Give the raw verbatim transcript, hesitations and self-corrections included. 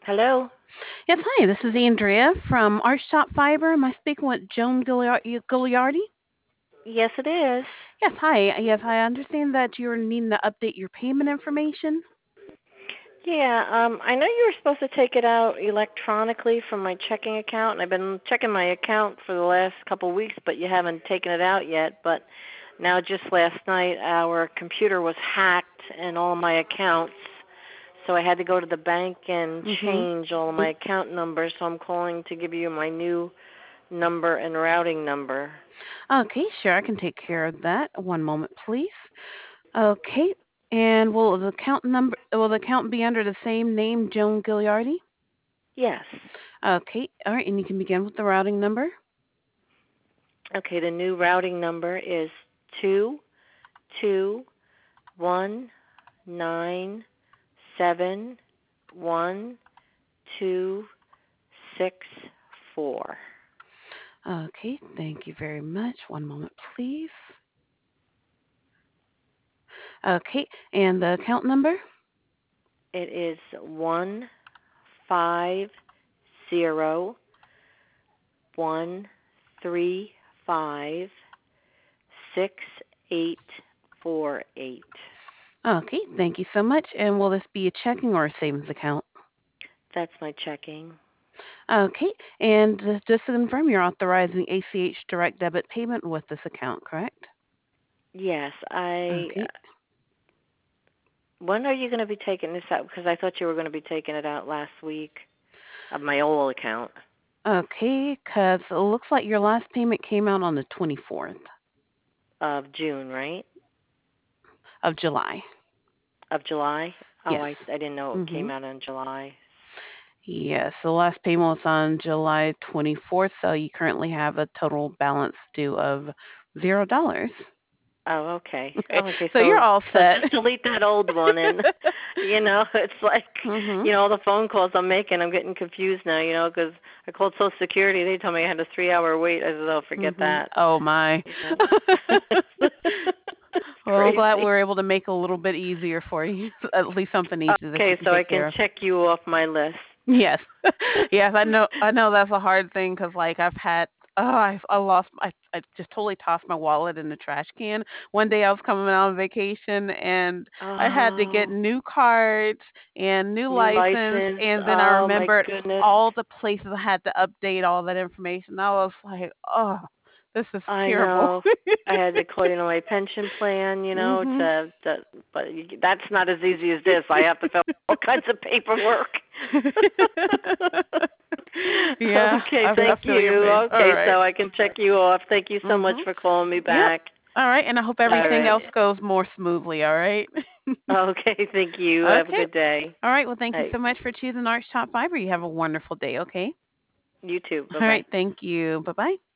Hello? Yes, hi. This is Andrea from Archtop Fiber. Am I speaking with Joan Giliar- Giliardi? Yes, it is. Yes, hi. Yes, I understand that you're needing to update your payment information. Yeah, um, I know you were supposed to take it out electronically from my checking account, and I've been checking my account for the last couple of weeks, but you haven't taken it out yet. But now, just last night, our computer was hacked and all of my accounts, so I had to go to the bank and Mm-hmm. change all of my account numbers. So I'm calling to give you my new number and routing number. Okay, sure. I can take care of that. One moment, please. Okay. And will the account number will the account be under the same name, Joan Giliardi? Yes. Okay. All right. And you can begin with the routing number. Okay, the new routing number is two two one nine seven one two six four. Okay. Thank you very much. One moment, please. Okay. And the account number? It is one five zero one three five six eight four eight. Okay. Thank you so much. And will this be a checking or a savings account? That's my checking. Okay. And uh, just to confirm, you're authorizing A C H direct debit payment with this account, correct? Yes, I. Okay. When are you going to be taking this out? Because I thought you were going to be taking it out last week of my old account. Okay, because it looks like your last payment came out on the twenty-fourth Of June, right? of July. Of July? Oh, Yes. I I didn't know it Mm-hmm. came out in July. Yes, the last payment was on July twenty-fourth, so you currently have a total balance due of zero dollars. Oh, okay. Okay, Oh, okay. so you're So all so set. just delete that old one, and you know, it's like, Mm-hmm. you know, all the phone calls I'm making, I'm getting confused now, you know, because I called Social Security, they told me I had a three hour wait. I said, oh, forget Mm-hmm. that. Oh my. You know, it's Well, I'm glad we crazy. were able to make it a little bit easier for you. At least something easy that you Okay, can so I take can care of. check you off my list. Yes, yes, I know. I know that's a hard thing because, like, I've had. Oh, I I lost. I I just totally tossed my wallet in the trash can. One day I was coming out on vacation and I had to get Oh, new cards and new new license, license. and then I Oh my remembered goodness. all the places I had to update all that information. I was like, oh, this is I terrible. know. I had to call, you know, my pension plan, you know, Mhm. to, to but you, that's not as easy as this. I have to fill all kinds of paperwork. Yeah, Okay, I I thank feel your you. pain. All Okay, right. so I can check you off. Thank you so much Mhm. for calling me Yep. back. All right, and I hope All everything right. else goes more smoothly, all right? Okay, thank you. Have a Okay. good day. All right, well, thank All you right. so much for choosing Arch Top Fiber. You have a wonderful day, okay? You too. All Bye-bye. right, thank you. Bye-bye.